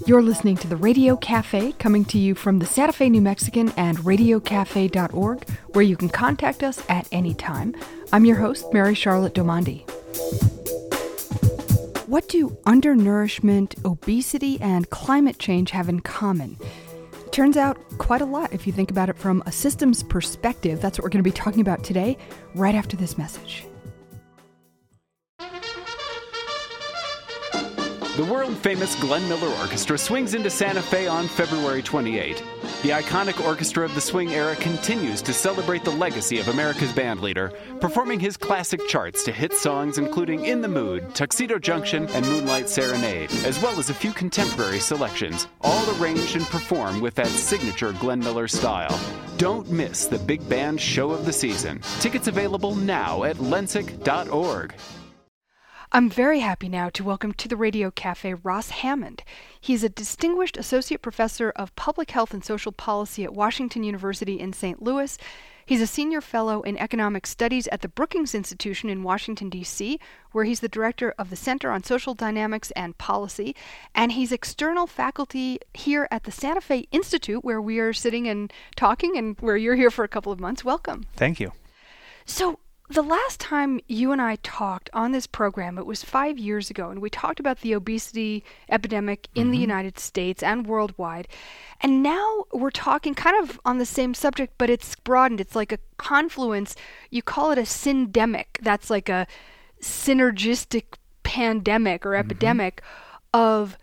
You're listening to the Radio Cafe, coming to you from the Santa Fe New Mexican and radiocafe.org, where you can contact us at any time. I'm your host, Mary Charlotte Domandi. What do undernourishment, obesity, and climate change have in common? It turns out quite a lot if you think about it from a systems perspective. That's what we're going to be talking about today, right after this message. The world-famous Glenn Miller Orchestra swings into Santa Fe on February 28. The iconic orchestra of the swing era continues to celebrate the legacy of America's bandleader, performing his classic charts to hit songs including In the Mood, Tuxedo Junction, and Moonlight Serenade, as well as a few contemporary selections, all arranged and performed with that signature Glenn Miller style. Don't miss the big band show of the season. Tickets available now at lensic.org. I'm very happy now to welcome to the Radio Cafe Ross Hammond. He's a distinguished associate professor of public health and social policy at Washington University in St. Louis. He's a senior fellow in economic studies at the Brookings Institution in Washington, D.C., where he's the director of the Center on Social Dynamics and Policy. And he's external faculty here at the Santa Fe Institute, where we are sitting and talking and where you're here for a couple of months. Welcome. Thank you. So, the last time you and I talked on this program, it was 5 years ago, and we talked about the obesity epidemic in the United States and worldwide. And now we're talking kind of on the same subject, but it's broadened. It's like a confluence. You call it a syndemic. That's like a synergistic pandemic or epidemic of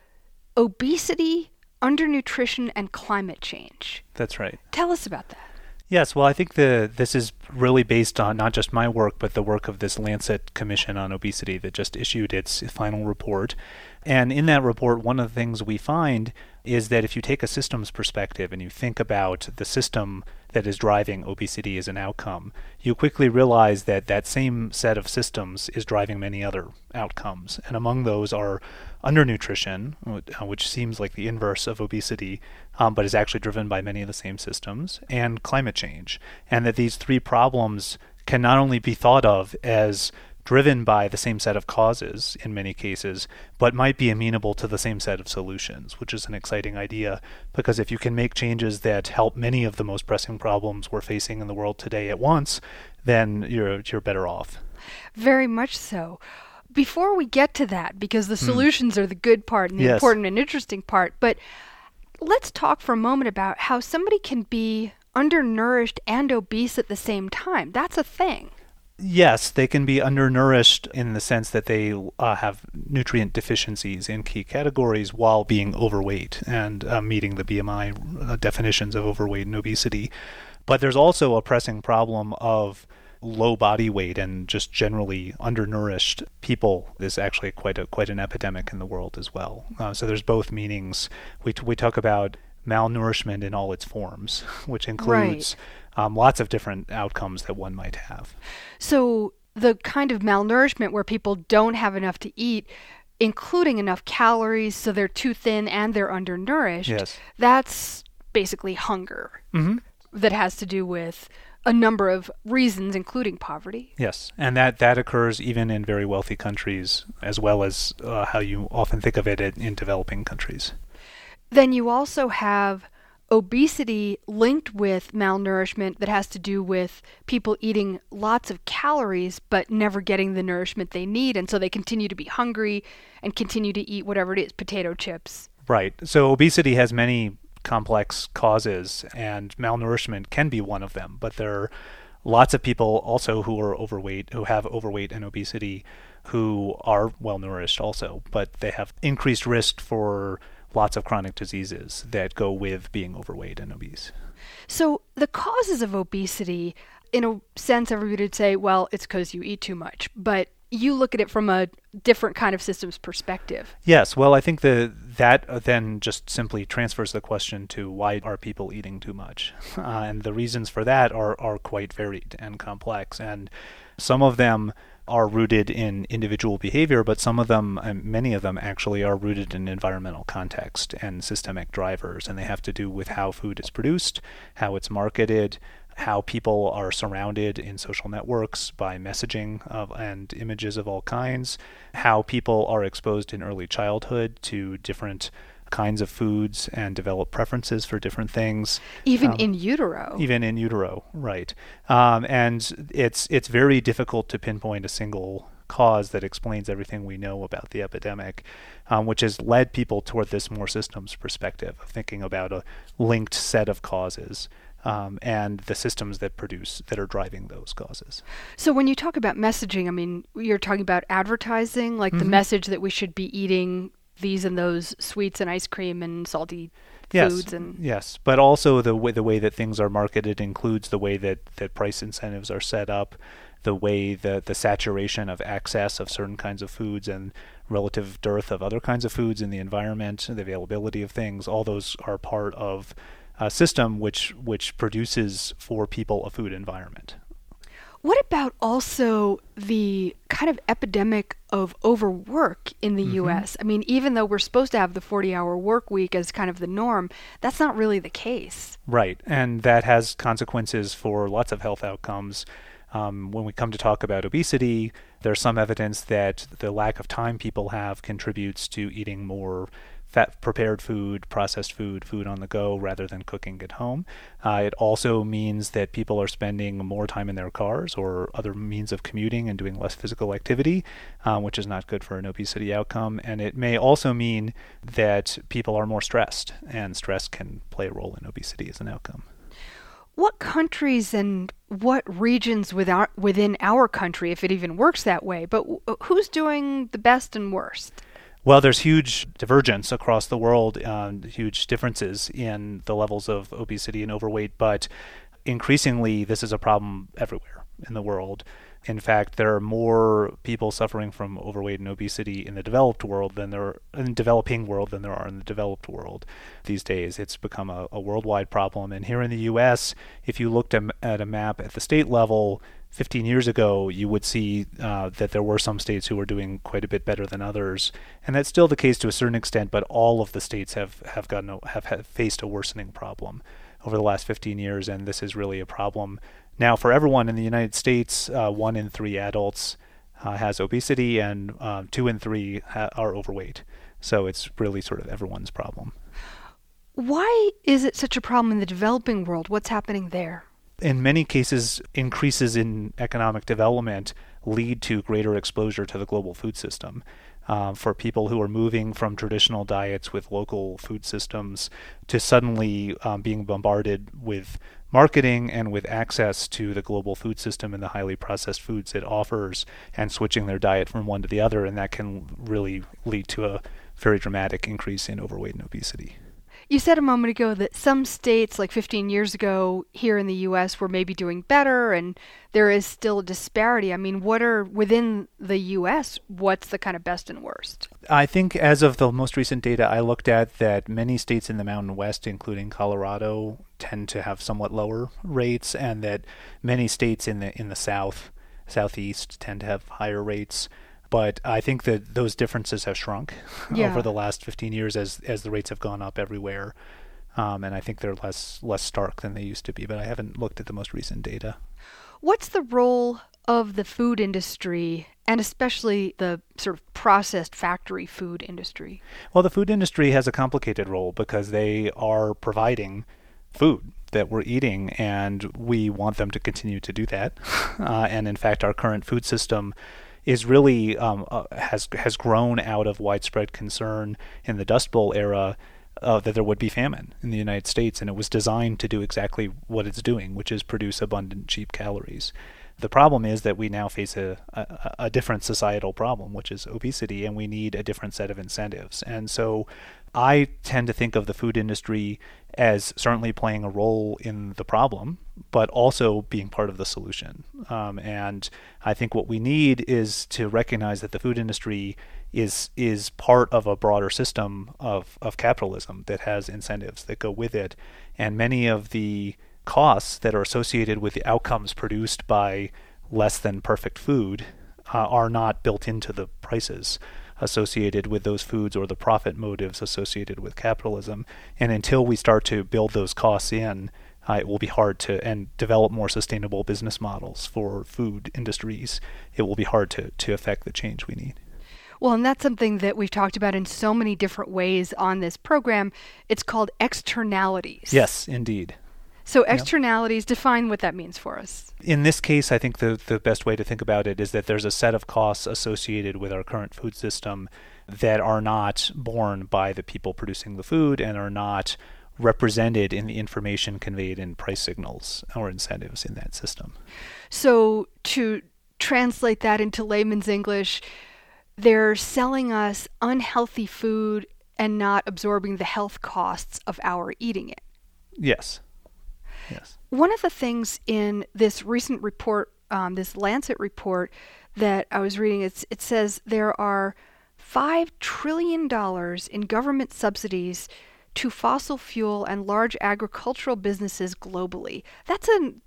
obesity, undernutrition, and climate change. That's right. Tell us about that. Yes, well, I think this is really based on not just my work, but the work of this Lancet Commission on Obesity that just issued its final report. And in that report, one of the things we find is that if you take a systems perspective and you think about the system that is driving obesity as an outcome, you quickly realize that that same set of systems is driving many other outcomes. And among those are undernutrition, which seems like the inverse of obesity, but is actually driven by many of the same systems, and climate change. And that these three problems can not only be thought of as driven by the same set of causes in many cases, but might be amenable to the same set of solutions, which is an exciting idea, because if you can make changes that help many of the most pressing problems we're facing in the world today at once, then you're better off. Very much so. Before we get to that, because the solutions are the good part and the important and interesting part, but let's talk for a moment about how somebody can be undernourished and obese at the same time. That's a thing. Yes, they can be undernourished in the sense that they have nutrient deficiencies in key categories while being overweight and meeting the BMI definitions of overweight and obesity. But there's also a pressing problem of low body weight and just generally undernourished people. Is actually quite an epidemic in the world as well. So there's both meanings. We talk about malnourishment in all its forms, which includes lots of different outcomes that one might have. So the kind of malnourishment where people don't have enough to eat, including enough calories, so they're too thin and they're undernourished, that's basically hunger that has to do with a number of reasons, including poverty. Yes, and that occurs even in very wealthy countries, as well as how you often think of it in developing countries. Then you also have obesity linked with malnourishment that has to do with people eating lots of calories but never getting the nourishment they need, and so they continue to be hungry and continue to eat whatever it is, potato chips. Right. So obesity has many complex causes, and malnourishment can be one of them, but there are lots of people also who are overweight, who have overweight and obesity, who are well nourished also, but they have increased risk for lots of chronic diseases that go with being overweight and obese. So the causes of obesity, in a sense, everybody would say, well, it's because you eat too much. But you look at it from a different kind of systems perspective. Yes. Well, I think that then just simply transfers the question to why are people eating too much? And the reasons for that are quite varied and complex. And some of them are rooted in individual behavior, but some of them, and many of them actually, are rooted in environmental context and systemic drivers, and they have to do with how food is produced, how it's marketed, how people are surrounded in social networks by messaging and images of all kinds, how people are exposed in early childhood to different kinds of foods and develop preferences for different things. Even in utero. Even in utero, right. And it's very difficult to pinpoint a single cause that explains everything we know about the epidemic, which has led people toward this more systems perspective of thinking about a linked set of causes. And the systems that are driving those causes. So when you talk about messaging, I mean, you're talking about advertising, like the message that we should be eating these and those sweets and ice cream and salty foods. Yes, but also the way that things are marketed includes the way that price incentives are set up, the way the saturation of access of certain kinds of foods and relative dearth of other kinds of foods in the environment, the availability of things, all those are part of a system which produces for people a food environment. What about also the kind of epidemic of overwork in the U.S.? I mean, even though we're supposed to have the 40-hour work week as kind of the norm, that's not really the case. Right, and that has consequences for lots of health outcomes. When we come to talk about obesity, there's some evidence that the lack of time people have contributes to eating more prepared food, processed food on the go rather than cooking at home. It also means that people are spending more time in their cars or other means of commuting and doing less physical activity, which is not good for an obesity outcome. And it may also mean that people are more stressed, and stress can play a role in obesity as an outcome. What countries and what regions within our country, if it even works that way, but who's doing the best and worst? Well, there's huge divergence across the world, huge differences in the levels of obesity and overweight, but increasingly this is a problem everywhere in the world. In fact, there are more people suffering from overweight and obesity in the developed world than there are in the developing world than there are in the developed world these days. It's become a worldwide problem. And here in the U.S., if you looked at a map at the state level 15 years ago, you would see that there were some states who were doing quite a bit better than others. And that's still the case to a certain extent, but all of the states have faced a worsening problem over the last 15 years, and this is really a problem. Now, for everyone in the United States, 1 in 3 adults has obesity, and 2 in 3 are overweight. So it's really sort of everyone's problem. Why is it such a problem in the developing world? What's happening there? In many cases, increases in economic development lead to greater exposure to the global food system. For people who are moving from traditional diets with local food systems to suddenly being bombarded with marketing and with access to the global food system and the highly processed foods it offers, and switching their diet from one to the other, and that can really lead to a very dramatic increase in overweight and obesity. You said a moment ago that some states, like 15 years ago here in the U.S., were maybe doing better, and there is still a disparity. I mean, what are, within the U.S., what's the kind of best and worst? I think as of the most recent data I looked at, that many states in the Mountain West, including Colorado, tend to have somewhat lower rates, and that many states in the southeast tend to have higher rates. But I think that those differences have shrunk over the last 15 years as the rates have gone up everywhere. And I think they're less stark than they used to be, but I haven't looked at the most recent data. What's the role of the food industry, and especially the sort of processed factory food industry? Well, the food industry has a complicated role because they are providing food that we're eating, and we want them to continue to do that. And in fact, our current food system is really has grown out of widespread concern in the Dust Bowl era that there would be famine in the United States, and it was designed to do exactly what it's doing, which is produce abundant, cheap calories. The problem is that we now face a different societal problem, which is obesity, and we need a different set of incentives. And so I tend to think of the food industry as certainly playing a role in the problem, but also being part of the solution. And I think what we need is to recognize that the food industry is part of a broader system of capitalism that has incentives that go with it. And many of the costs that are associated with the outcomes produced by less than perfect food are not built into the prices associated with those foods or the profit motives associated with capitalism. And until we start to build those costs in, it will be hard to develop more sustainable business models for food industries. It will be hard to affect the change we need. Well, and that's something that we've talked about in so many different ways on this program. It's called externalities. Yes, indeed. So externalities, define what that means for us. In this case, I think the best way to think about it is that there's a set of costs associated with our current food system that are not borne by the people producing the food and are not represented in the information conveyed in price signals or incentives in that system. So to translate that into layman's English, they're selling us unhealthy food and not absorbing the health costs of our eating it. Yes. Yes. One of the things in this recent report, this Lancet report that I was reading, it says there are $5 trillion in government subsidies to fossil fuel and large agricultural businesses globally. That's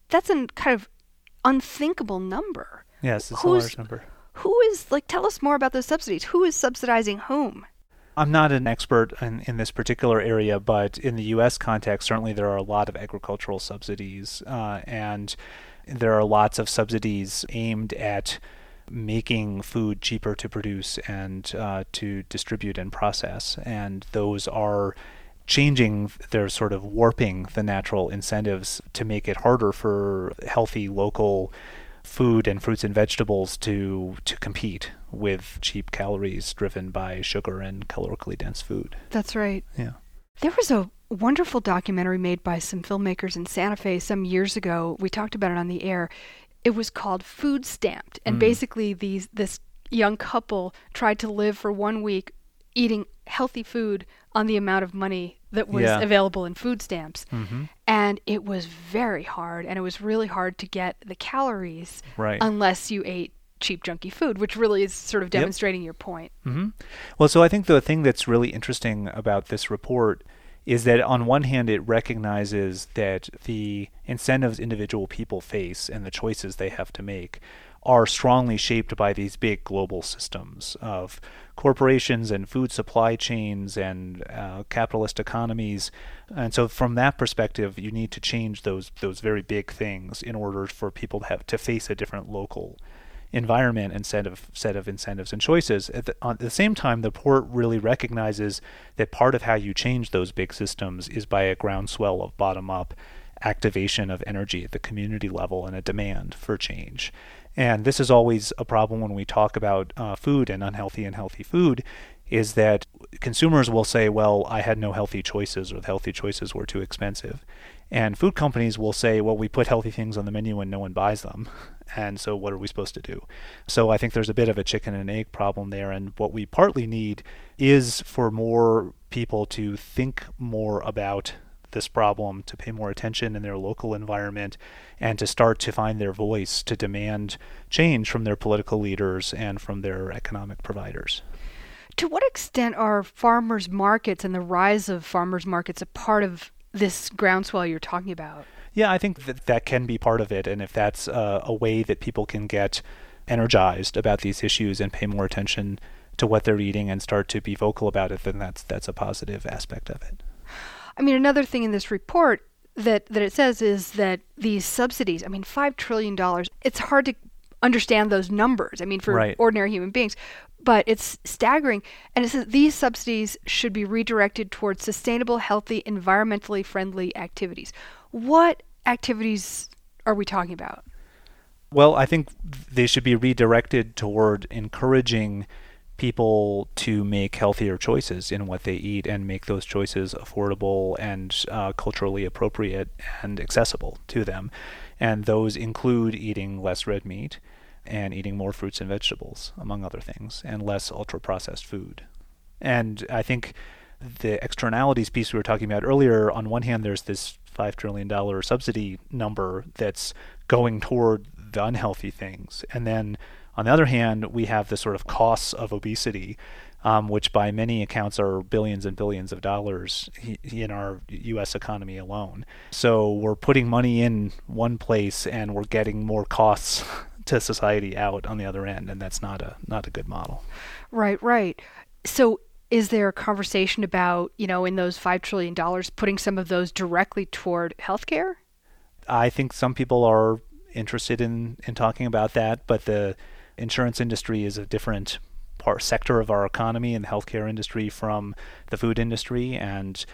a kind of unthinkable number. Yes, it's a large number. Who is, tell us more about those subsidies. Who is subsidizing whom? I'm not an expert in this particular area, but in the U.S. context, certainly there are a lot of agricultural subsidies, and there are lots of subsidies aimed at making food cheaper to produce and to distribute and process. And those are changing, they're sort of warping the natural incentives to make it harder for healthy local food and fruits and vegetables to compete with cheap calories driven by sugar and calorically dense food. That's right. Yeah. There was a wonderful documentary made by some filmmakers in Santa Fe some years ago. We talked about it on the air. It was called Food Stamped. And basically this young couple tried to live for 1 week eating healthy food on the amount of money that was available in food stamps. Mm-hmm. And it was very hard, and it was really hard to get the calories unless you ate cheap, junky food, which really is sort of demonstrating your point. Mm-hmm. Well, so I think the thing that's really interesting about this report is that on one hand, it recognizes that the incentives individual people face and the choices they have to make are strongly shaped by these big global systems of corporations and food supply chains and capitalist economies. And so from that perspective, you need to change those very big things in order for people to face a different local environment and set of incentives and choices. At the same time, the report really recognizes that part of how you change those big systems is by a groundswell of bottom-up activation of energy at the community level and a demand for change. And this is always a problem when we talk about food and unhealthy and healthy food, is that consumers will say, well, I had no healthy choices, or the healthy choices were too expensive. And food companies will say, well, we put healthy things on the menu and no one buys them. And so what are we supposed to do? So I think there's a bit of a chicken and egg problem there. And what we partly need is for more people to think more about this problem, to pay more attention in their local environment, and to start to find their voice to demand change from their political leaders and from their economic providers. To what extent are farmers markets and the rise of farmers markets a part of this groundswell you're talking about? Yeah, I think that can be part of it. And if that's a way that people can get energized about these issues and pay more attention to what they're eating and start to be vocal about it, then that's a positive aspect of it. I mean, another thing in this report that it says is that these subsidies, $5 trillion, it's hard to understand those numbers, for ordinary human beings, but it's staggering. And it says these subsidies should be redirected towards sustainable, healthy, environmentally friendly activities. What activities are we talking about? Well, I think they should be redirected toward encouraging people to make healthier choices in what they eat and make those choices affordable and culturally appropriate and accessible to them. And those include eating less red meat and eating more fruits and vegetables, among other things, and less ultra-processed food. And I think the externalities piece we were talking about earlier, on one hand, there's this $5 trillion subsidy number that's going toward the unhealthy things. And then on the other hand, we have the sort of costs of obesity, which by many accounts are billions and billions of dollars in our U.S. economy alone. So we're putting money in one place and we're getting more costs to society out on the other end, and that's not a good model. Right. So is there a conversation about, in those $5 trillion, putting some of those directly toward healthcare? I think some people are interested in talking about that, but the insurance industry is a different sector of our economy and the healthcare industry from the food industry, and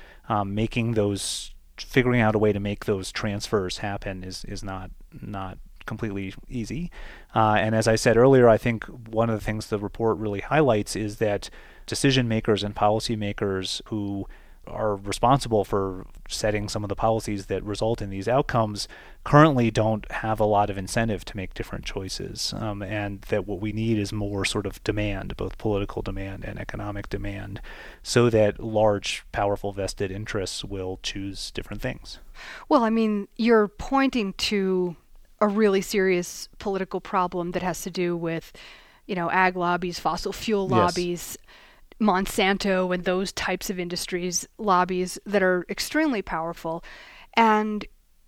figuring out a way to make those transfers happen is not completely easy. And as I said earlier, I think one of the things the report really highlights is that decision makers and policymakers who are responsible for setting some of the policies that result in these outcomes currently don't have a lot of incentive to make different choices, and that what we need is more sort of demand, both political demand and economic demand, so that large, powerful vested interests will choose different things. Well, I mean, you're pointing to a really serious political problem that has to do with, ag lobbies, fossil fuel lobbies, yes, Monsanto and those types of industries, lobbies that are extremely powerful. And,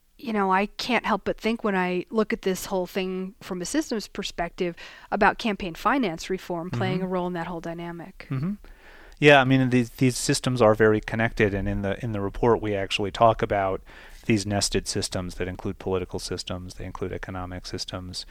I can't help but think when I look at this whole thing from a systems perspective about campaign finance reform playing a role in that whole dynamic. Mm-hmm. Yeah, I mean, these systems are very connected, and in the report we actually talk about these nested systems that include political systems, they include economic systems.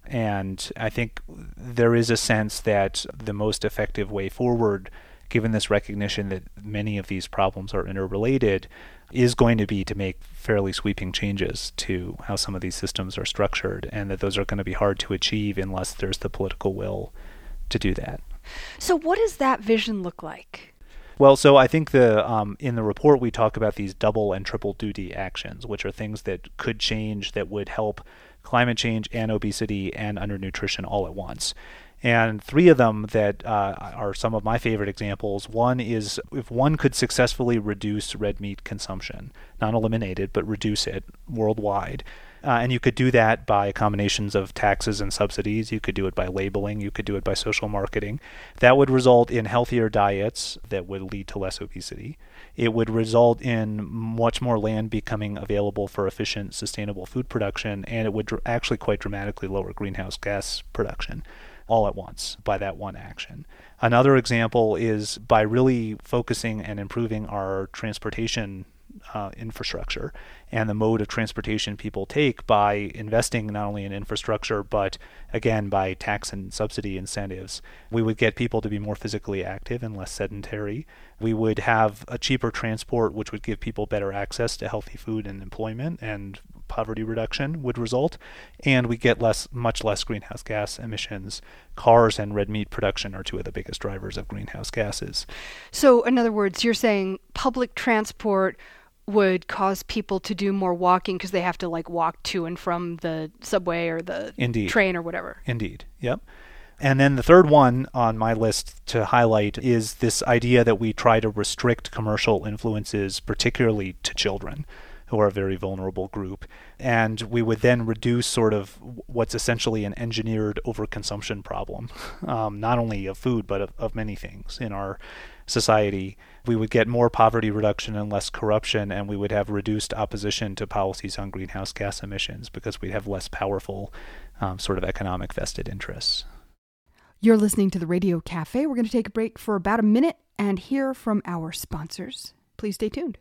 And I think there is a sense that the most effective way forward, given this recognition that many of these problems are interrelated, is going to be to make fairly sweeping changes to how some of these systems are structured, and that those are going to be hard to achieve unless there's the political will to do that. So what does that vision look like? Well, so I think in the report we talk about these double and triple duty actions, which are things that could change, that would help climate change and obesity and undernutrition all at once. And three of them that are some of my favorite examples. One is if one could successfully reduce red meat consumption, not eliminate it, but reduce it worldwide. And you could do that by combinations of taxes and subsidies. You could do it by labeling. You could do it by social marketing. That would result in healthier diets that would lead to less obesity. It would result in much more land becoming available for efficient, sustainable food production, and it would actually quite dramatically lower greenhouse gas production all at once by that one action. Another example is by really focusing and improving our transportation infrastructure and the mode of transportation people take by investing not only in infrastructure, but again, by tax and subsidy incentives. We would get people to be more physically active and less sedentary. We would have a cheaper transport, which would give people better access to healthy food and employment, and poverty reduction would result, and we get much less greenhouse gas emissions. Cars and red meat production are two of the biggest drivers of greenhouse gases. So, in other words, you're saying public transport would cause people to do more walking because they have to walk to and from the subway or the train or whatever. Indeed. Yep. And then the third one on my list to highlight is this idea that we try to restrict commercial influences, particularly to children, who are a very vulnerable group. And we would then reduce sort of what's essentially an engineered overconsumption problem, not only of food, but of many things in our society. We would get more poverty reduction and less corruption, and we would have reduced opposition to policies on greenhouse gas emissions because we'd have less powerful sort of economic vested interests. You're listening to the Radio Cafe. We're going to take a break for about a minute and hear from our sponsors. Please stay tuned.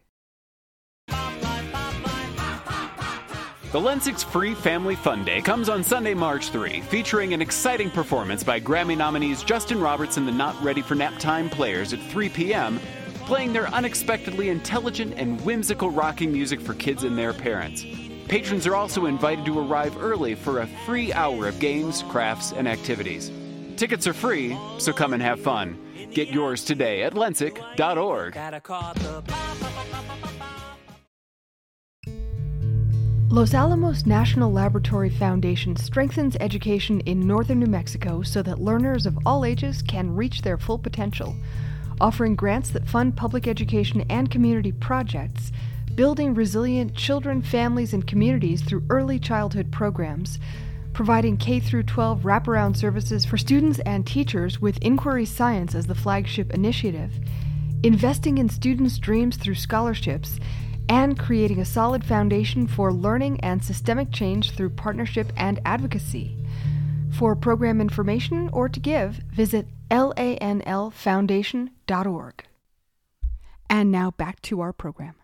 The Lensick's Free Family Fun Day comes on Sunday, March 3, featuring an exciting performance by Grammy nominees Justin Roberts and the Not Ready for Nap Time Players at 3 p.m., playing their unexpectedly intelligent and whimsical rocking music for kids and their parents. Patrons are also invited to arrive early for a free hour of games, crafts, and activities. Tickets are free, so come and have fun. Get yours today at lensick.org. Los Alamos National Laboratory Foundation strengthens education in northern New Mexico so that learners of all ages can reach their full potential, offering grants that fund public education and community projects, building resilient children, families, and communities through early childhood programs, providing K-12 wraparound services for students and teachers with Inquiry Science as the flagship initiative, investing in students' dreams through scholarships, and creating a solid foundation for learning and systemic change through partnership and advocacy. For program information or to give, visit lanlfoundation.org. And now back to our program.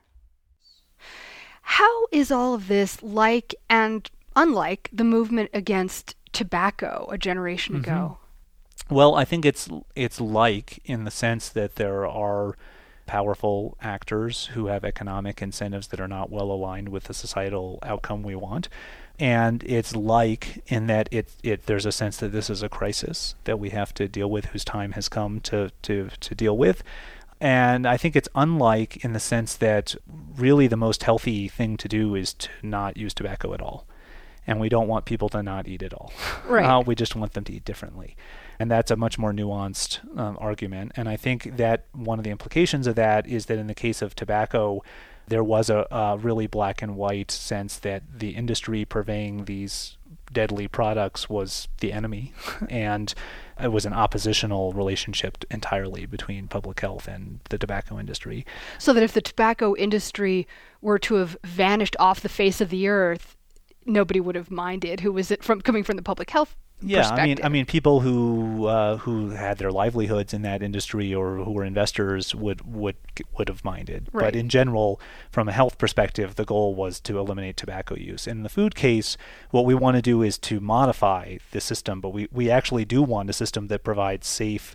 How is all of this like and unlike the movement against tobacco a generation ago? Well, I think it's like in the sense that there are powerful actors who have economic incentives that are not well aligned with the societal outcome we want. And it's like in that there's a sense that this is a crisis that we have to deal with, whose time has come to deal with. And I think it's unlike in the sense that really the most healthy thing to do is to not use tobacco at all. And we don't want people to not eat at all. Right. We just want them to eat differently. And that's a much more nuanced argument. And I think that one of the implications of that is that in the case of tobacco, there was a really black and white sense that the industry purveying these deadly products was the enemy. And it was an oppositional relationship entirely between public health and the tobacco industry. So that if the tobacco industry were to have vanished off the face of the earth, nobody would have minded who was it from coming from the public health perspective. I mean, people who had their livelihoods in that industry or who were investors would have minded. Right. But in general, from a health perspective, the goal was to eliminate tobacco use. In the food case, what we want to do is to modify the system, but we actually do want a system that provides safe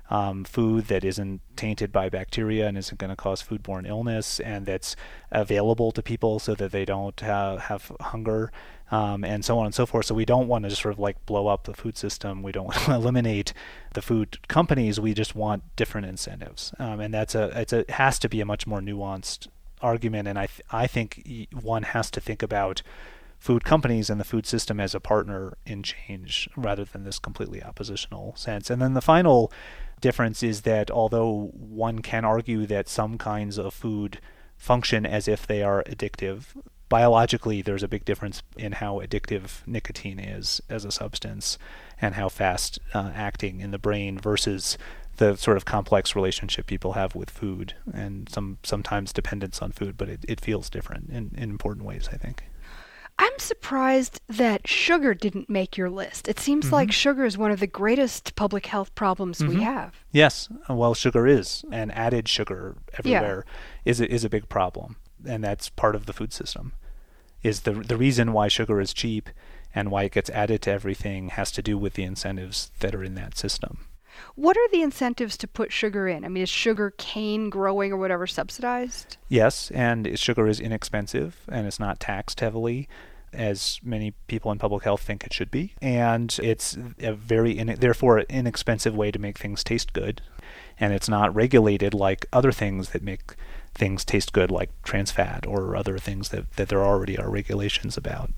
food that isn't tainted by bacteria and isn't going to cause foodborne illness, and that's available to people so that they don't have hunger. And so on and so forth. So we don't want to just sort of like blow up the food system. We don't want to eliminate the food companies. We just want different incentives. And it has to be a much more nuanced argument. And I think one has to think about food companies and the food system as a partner in change rather than this completely oppositional sense. And then the final difference is that although one can argue that some kinds of food function as if they are addictive, biologically, there's a big difference in how addictive nicotine is as a substance and how fast acting in the brain versus the sort of complex relationship people have with food and sometimes dependence on food, but it feels different in important ways, I think. I'm surprised that sugar didn't make your list. It seems like sugar is one of the greatest public health problems we have. Yes, well, sugar is, and added sugar everywhere is a big problem. And that's part of the food system. Is the reason why sugar is cheap and why it gets added to everything has to do with the incentives that are in that system. What are the incentives to put sugar in? I mean, is sugar cane growing or whatever subsidized? Yes, and sugar is inexpensive and it's not taxed heavily, as many people in public health think it should be. And it's a therefore an inexpensive way to make things taste good. And it's not regulated like other things that make things taste good, like trans fat or other things that there already are regulations about.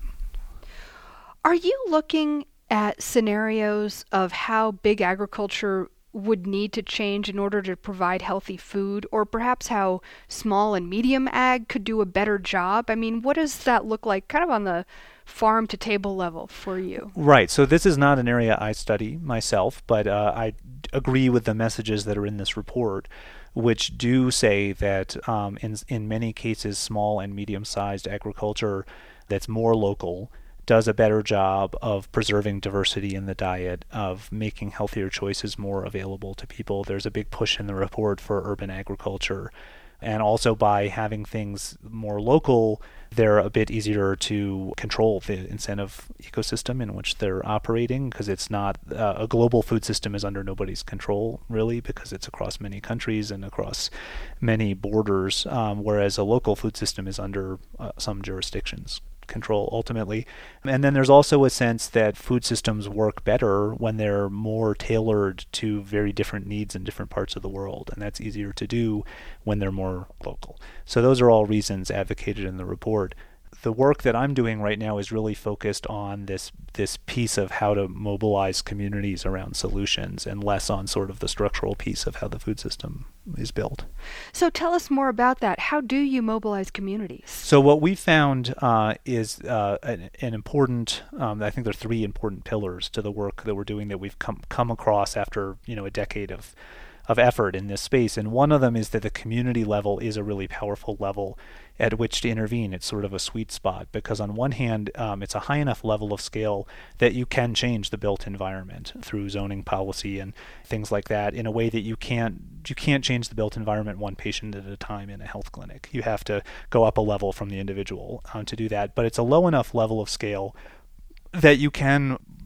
Are you looking at scenarios of how big agriculture would need to change in order to provide healthy food, or perhaps how small and medium ag could do a better job? I mean, what does that look like kind of on the farm to table level for you? Right. So this is not an area I study myself, but I agree with the messages that are in this report, which do say that in many cases, small and medium-sized agriculture that's more local does a better job of preserving diversity in the diet, of making healthier choices more available to people. There's a big push in the report for urban agriculture. And also by having things more local, they're a bit easier to control the incentive ecosystem in which they're operating, because it's not a global food system is under nobody's control, really, because it's across many countries and across many borders, whereas a local food system is under some jurisdictions' control ultimately. And then there's also a sense that food systems work better when they're more tailored to very different needs in different parts of the world, and that's easier to do when they're more local. So those are all reasons advocated in the report. The work that I'm doing right now is really focused on this piece of how to mobilize communities around solutions and less on sort of the structural piece of how the food system is built. So tell us more about that. How do you mobilize communities? So what we found is an important, I think there are three important pillars to the work that we're doing that we've come across after a decade of effort in this space. And one of them is that the community level is a really powerful level at which to intervene. It's sort of a sweet spot because on one hand, it's a high enough level of scale that you can change the built environment through zoning policy and things like that in a way that you can't change the built environment one patient at a time in a health clinic. You have to go up a level from the individual to do that. But it's a low enough level of scale that you can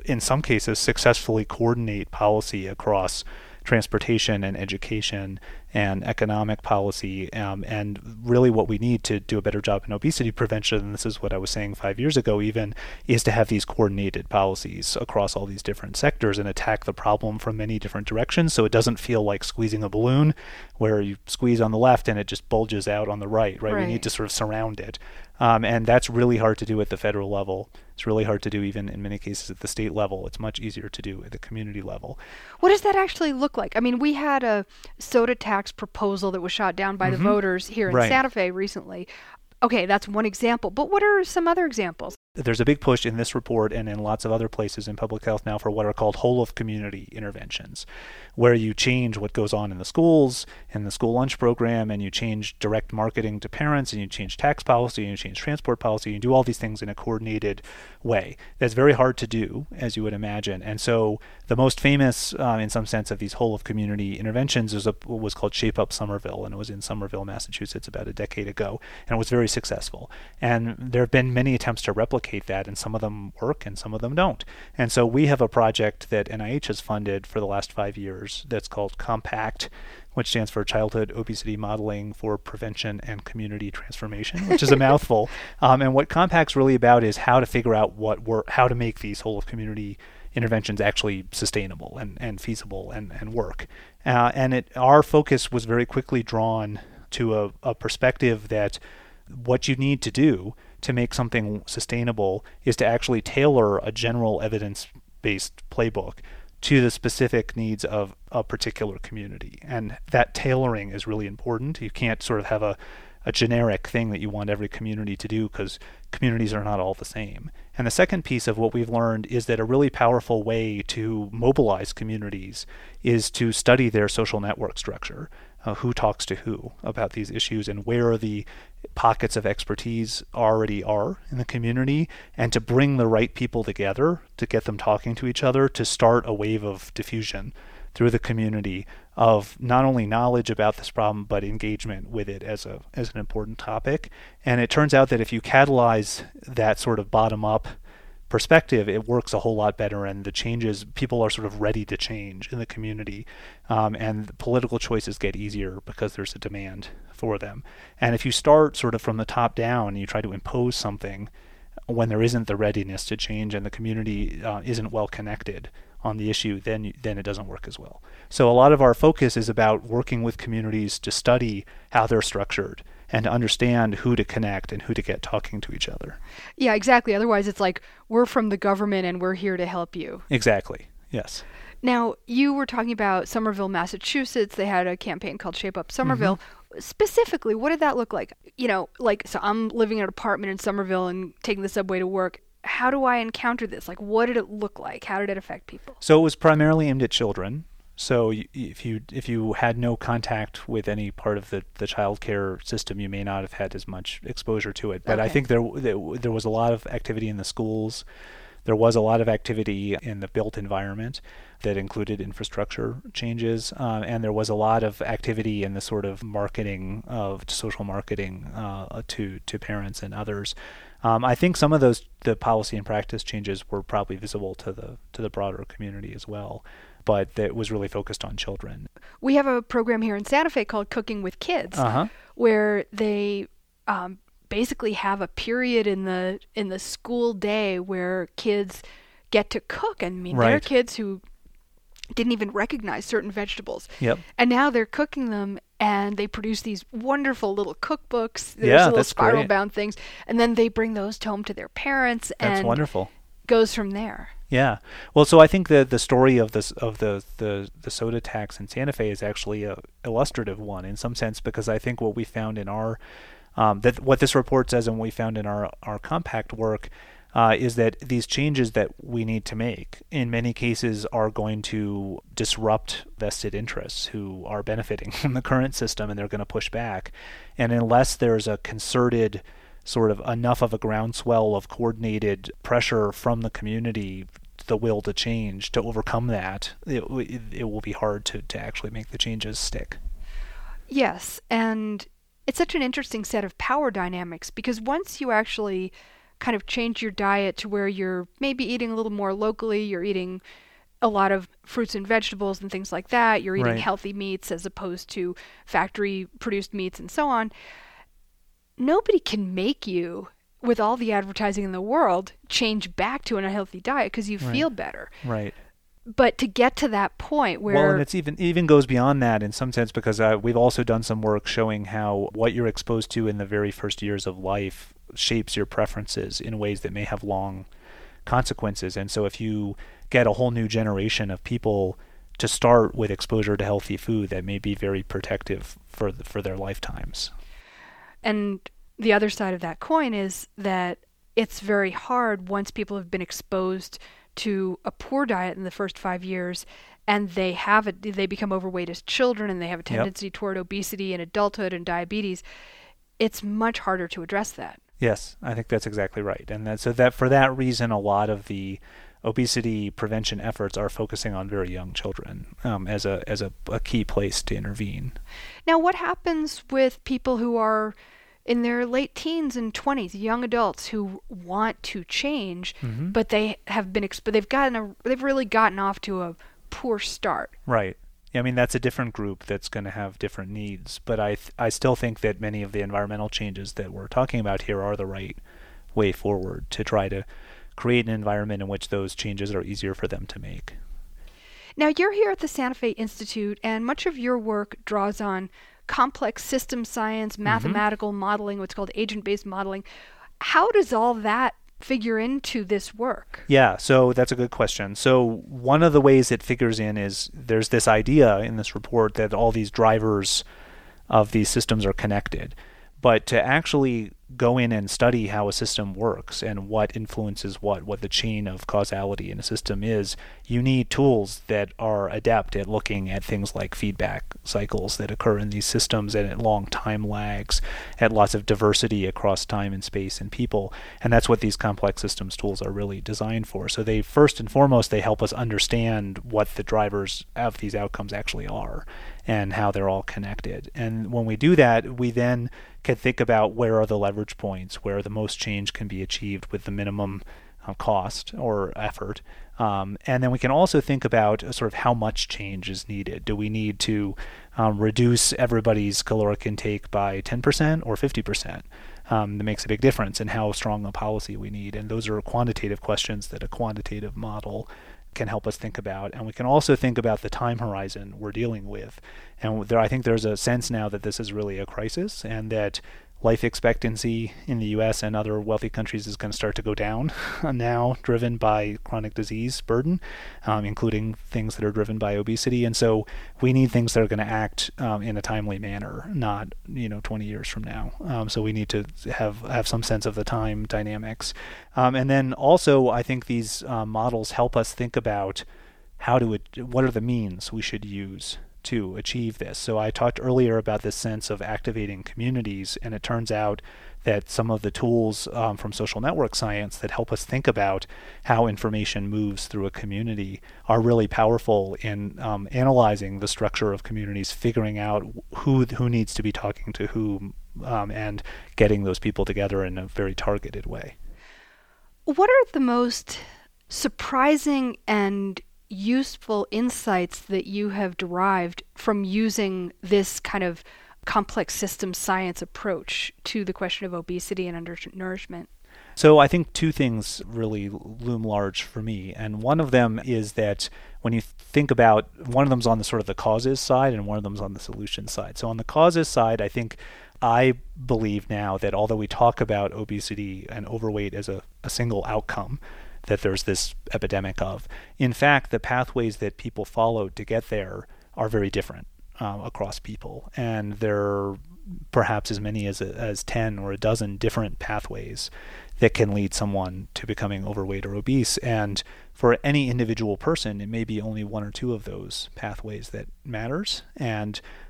in some cases, successfully coordinate policy across transportation and education and economic policy. And really what we need to do a better job in obesity prevention, and this is what I was saying 5 years ago even, is to have these coordinated policies across all these different sectors and attack the problem from many different directions, so it doesn't feel like squeezing a balloon where you squeeze on the left and it just bulges out on the right. We need to sort of surround it. And that's really hard to do at the federal level. It's really hard to do even in many cases at the state level. It's much easier to do at the community level. What does that actually look like? I mean, we had a soda tax proposal that was shot down by the voters here in Santa Fe recently. Okay, that's one example. But what are some other examples? There's a big push in this report and in lots of other places in public health now for what are called whole-of-community interventions, where you change what goes on in the schools, in the school lunch program, and you change direct marketing to parents, and you change tax policy, and you change transport policy, and you do all these things in a coordinated way. That's very hard to do, as you would imagine. And so the most famous, in some sense, of these whole-of-community interventions was called Shape Up Somerville, and it was in Somerville, Massachusetts about a decade ago, and it was very successful. And there have been many attempts to replicate that, and some of them work and some of them don't. And so we have a project that NIH has funded for the last 5 years that's called COMPACT, which stands for Childhood Obesity Modeling for Prevention and Community Transformation, which is a mouthful. And what COMPACT's really about is how to figure out how to make these whole-of-community interventions actually sustainable and feasible and work. And our focus was very quickly drawn to a perspective that what you need to do to make something sustainable is to actually tailor a general evidence-based playbook to the specific needs of a particular community. And that tailoring is really important. You can't sort of have a generic thing that you want every community to do, because communities are not all the same. And the second piece of what we've learned is that a really powerful way to mobilize communities is to study their social network structure. Who talks to who about these issues, and where the pockets of expertise already are in the community, and to bring the right people together to get them talking to each other, to start a wave of diffusion through the community of not only knowledge about this problem, but engagement with it as an important topic. And it turns out that if you catalyze that sort of bottom-up perspective, it works a whole lot better, and the changes, people are sort of ready to change in the community, and political choices get easier because there's a demand for them. And if you start sort of from the top down and you try to impose something when there isn't the readiness to change and the community isn't well connected on the issue, then it doesn't work as well. So a lot of our focus is about working with communities to study how they're structured and to understand who to connect and who to get talking to each other. Yeah, exactly. Otherwise, it's like, we're from the government and we're here to help you. Exactly. Yes. Now, you were talking about Somerville, Massachusetts. They had a campaign called Shape Up Somerville. Specifically, what did that look like? So I'm living in an apartment in Somerville and taking the subway to work. How do I encounter this? Like, what did it look like? How did it affect people? So it was primarily aimed at children. So if you had no contact with any part of the child care system, you may not have had as much exposure to it. But I think there was a lot of activity in the schools. There was a lot of activity in the built environment that included infrastructure changes, and there was a lot of activity in the sort of marketing of social marketing to parents and others. I think some of the policy and practice changes were probably visible to the broader community as well, but that was really focused on children. We have a program here in Santa Fe called Cooking with Kids, where they basically have a period in the school day where kids get to cook. I mean, there are kids who didn't even recognize certain vegetables. Yep. And now they're cooking them, and they produce these wonderful little cookbooks. There's little spiral-bound things, and then they bring those home to their parents. That's and wonderful. Goes from there. Yeah. Well, so I think the story of the soda tax in Santa Fe is actually a illustrative one in some sense, because I think what we found in our what this report says and what we found in our COMPACT work is that these changes that we need to make in many cases are going to disrupt vested interests who are benefiting from the current system, and they're going to push back. And unless there's a concerted sort of enough of a groundswell of coordinated pressure from the community, the will to change, to overcome that, it will be hard to actually make the changes stick. Yes, and it's such an interesting set of power dynamics, because once you actually kind of change your diet to where you're maybe eating a little more locally, you're eating a lot of fruits and vegetables and things like that, you're eating healthy meats as opposed to factory produced meats and so on, nobody can make you, with all the advertising in the world, change back to an unhealthy diet because you feel better. Right. But to get to that point where... Well, and it's even goes beyond that in some sense, because we've also done some work showing how what you're exposed to in the very first years of life shapes your preferences in ways that may have long consequences. And so if you get a whole new generation of people to start with exposure to healthy food, that may be very protective for their lifetimes. And the other side of that coin is that it's very hard once people have been exposed to a poor diet in the first 5 years and they become overweight as children and they have a tendency toward obesity in adulthood and diabetes. It's much harder to address that. Yes, I think that's exactly right. And so that for that reason, a lot of the obesity prevention efforts are focusing on very young children as a key place to intervene. Now, what happens with people who are in their late teens and 20s, young adults who want to change, but they have been they've really gotten off to a poor start? Right. I mean, that's a different group that's going to have different needs, but I still think that many of the environmental changes that we're talking about here are the right way forward to try to create an environment in which those changes are easier for them to make. Now, you're here at the Santa Fe Institute, and much of your work draws on complex system science, mathematical modeling, what's called agent-based modeling. How does all that figure into this work? Yeah, so that's a good question. So one of the ways it figures in is there's this idea in this report that all these drivers of these systems are connected. But to actually go in and study how a system works and what influences what the chain of causality in a system is, you need tools that are adept at looking at things like feedback cycles that occur in these systems and at long time lags, at lots of diversity across time and space and people. And that's what these complex systems tools are really designed for. So they, first and foremost, they help us understand what the drivers of these outcomes actually are and how they're all connected. And when we do that, we then can think about where are the leverage points, where the most change can be achieved with the minimum cost or effort. And then we can also think about sort of how much change is needed. Do we need to reduce everybody's caloric intake by 10% or 50%? That makes a big difference in how strong a policy we need. And those are quantitative questions that a quantitative model can help us think about. And we can also think about the time horizon we're dealing with. And I think there's a sense now that this is really a crisis and that life expectancy in the U.S. and other wealthy countries is going to start to go down now, driven by chronic disease burden, including things that are driven by obesity. And so we need things that are going to act in a timely manner, not 20 years from now. So we need to have some sense of the time dynamics. And then also, I think these models help us think about what are the means we should use to achieve this. So I talked earlier about this sense of activating communities, and it turns out that some of the tools from social network science that help us think about how information moves through a community are really powerful in analyzing the structure of communities, figuring out who needs to be talking to whom, and getting those people together in a very targeted way. What are the most surprising and useful insights that you have derived from using this kind of complex system science approach to the question of obesity and undernourishment? So I think two things really loom large for me. And one of them is that when you think about, one of them's on the sort of the causes side and one of them's on the solution side. So on the causes side, I believe now that although we talk about obesity and overweight as a single outcome, that there's this epidemic of, in fact, the pathways that people follow to get there are very different across people. And there are perhaps as many as 10 or a dozen different pathways that can lead someone to becoming overweight or obese. And for any individual person, it may be only one or two of those pathways that matters. And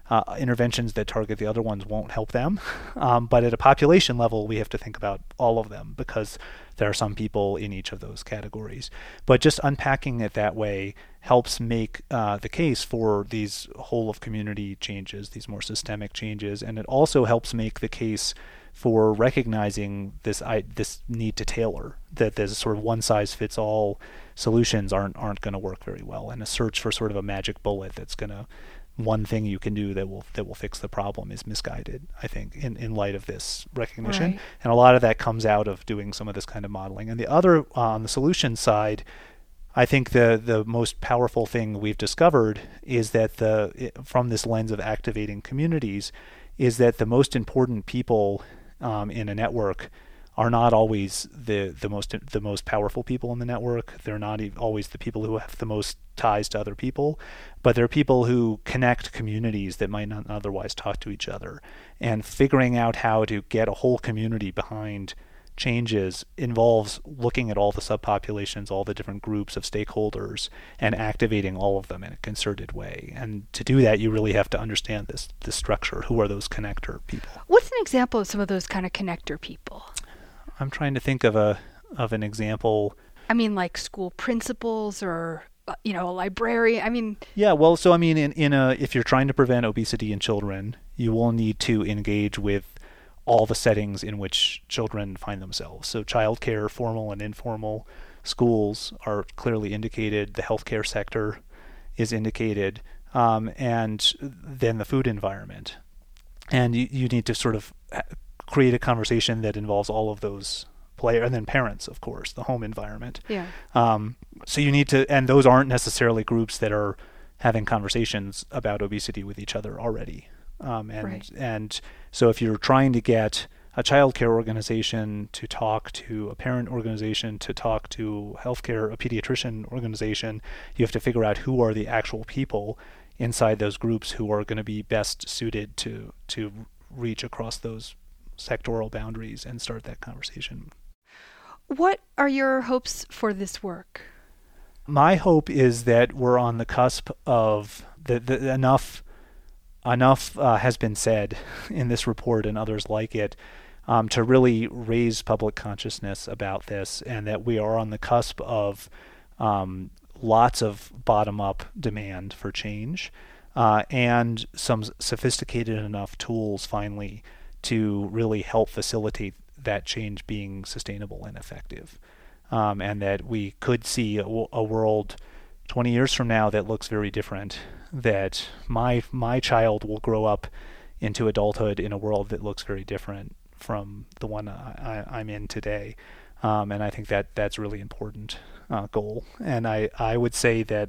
interventions that target the other ones won't help them. But at a population level, we have to think about all of them because there are some people in each of those categories. But just unpacking it that way helps make the case for these whole of community changes, these more systemic changes, and it also helps make the case for recognizing this need to tailor, that there's sort of one-size-fits-all solutions aren't going to work very well, and a search for sort of a magic bullet that's going to one thing you can do that will fix the problem is misguided, I think, in light of this recognition. Right. And a lot of that comes out of doing some of this kind of modeling. And the other, on the solution side, I think the most powerful thing we've discovered is that from this lens of activating communities, is that the most important people in a network are not always the most powerful people in the network. They're not always the people who have the most ties to other people, but they're people who connect communities that might not otherwise talk to each other. And figuring out how to get a whole community behind changes involves looking at all the subpopulations, all the different groups of stakeholders, and activating all of them in a concerted way. And to do that, you really have to understand this structure. Who are those connector people? What's an example of some of those kind of connector people? I'm trying to think of an example. I mean, like school principals or a librarian. I mean, yeah. Well, so I mean, if you're trying to prevent obesity in children, you will need to engage with all the settings in which children find themselves. So childcare, formal and informal, schools are clearly indicated. The healthcare sector is indicated, and then the food environment. And you need to sort of create a conversation that involves all of those players, and then parents, of course, the home environment. Yeah. So you need to, and those aren't necessarily groups that are having conversations about obesity with each other already. And so if you're trying to get a childcare organization to talk to a parent organization, to talk to a pediatrician organization, you have to figure out who are the actual people inside those groups who are going to be best suited to reach across those sectoral boundaries and start that conversation. What are your hopes for this work? My hope is that we're on the cusp of enough has been said in this report and others like it to really raise public consciousness about this, and that we are on the cusp of lots of bottom-up demand for change and some sophisticated enough tools finally to really help facilitate that change being sustainable and effective, and that we could see a world 20 years from now that looks very different, that my child will grow up into adulthood in a world that looks very different from the one I'm in today. And I think that's a really important goal. And I would say that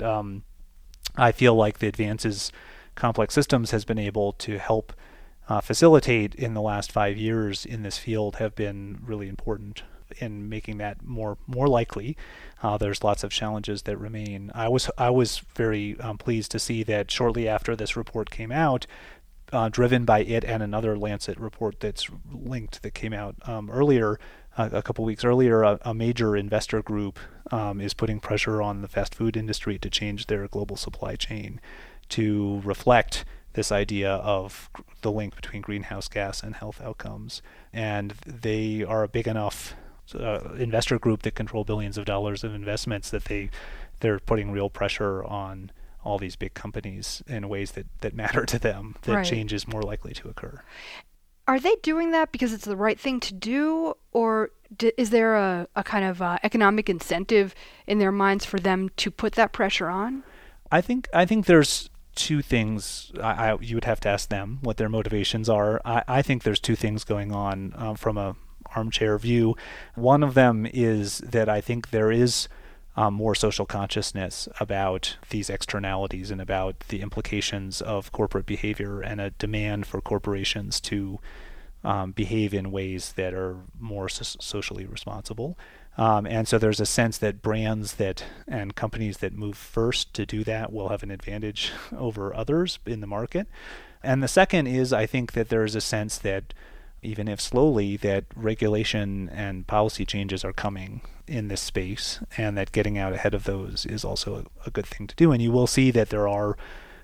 I feel like the Advances Complex Systems has been able to help facilitate in the last 5 years in this field have been really important in making that more likely. There's lots of challenges that remain. I was very pleased to see that shortly after this report came out, driven by it and another Lancet report that's linked that came out earlier, a couple weeks earlier, a major investor group is putting pressure on the fast food industry to change their global supply chain to reflect this idea of the link between greenhouse gas and health outcomes. And they are a big enough investor group that control billions of dollars of investments that they're putting real pressure on all these big companies in ways that matter to them, that Right. change is more likely to occur. Are they doing that because it's the right thing to do, or is there a kind of economic incentive in their minds for them to put that pressure on? I think there's two things. You would have to ask them what their motivations are. I think there's two things going on from a armchair view. One of them is that I think there is more social consciousness about these externalities and about the implications of corporate behavior, and a demand for corporations to behave in ways that are more socially responsible. And so there's a sense that brands and companies that move first to do that will have an advantage over others in the market. And the second is, I think that there's a sense that, even if slowly, that regulation and policy changes are coming in this space, and that getting out ahead of those is also a good thing to do. And you will see that there are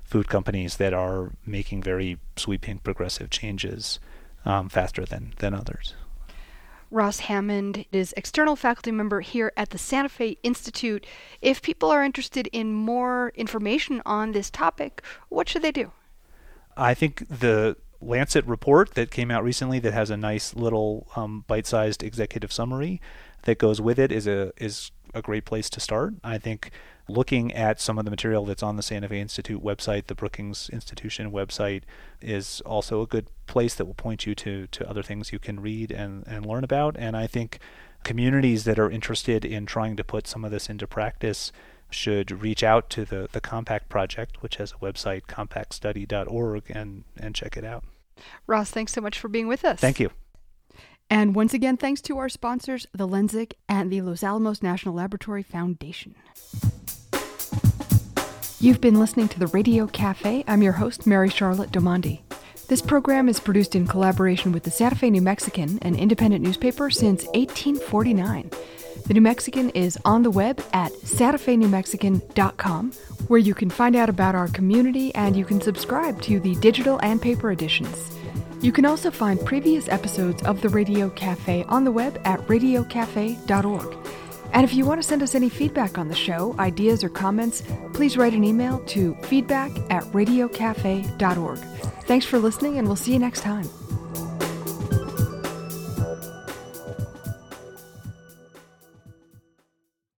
food companies that are making very sweeping progressive changes faster than others. Ross Hammond is external faculty member here at the Santa Fe Institute. If people are interested in more information on this topic, what should they do? I think the Lancet report that came out recently that has a nice little bite-sized executive summary that goes with it is a great place to start. I think looking at some of the material that's on the Santa Fe Institute website, the Brookings Institution website, is also a good place that will point you to other things you can read and learn about. And I think communities that are interested in trying to put some of this into practice should reach out to the Compact Project, which has a website, compactstudy.org, and check it out. Ross, thanks so much for being with us. Thank you. And once again, thanks to our sponsors, the Lensic and the Los Alamos National Laboratory Foundation. You've been listening to the Radio Cafe. I'm your host, Mary Charlotte Domandi. This program is produced in collaboration with the Santa Fe New Mexican, an independent newspaper since 1849. The New Mexican is on the web at santafenewmexican.com, where you can find out about our community and you can subscribe to the digital and paper editions. You can also find previous episodes of the Radio Cafe on the web at radiocafe.org. And if you want to send us any feedback on the show, ideas or comments, please write an email to feedback@radiocafe.org. Thanks for listening, and we'll see you next time.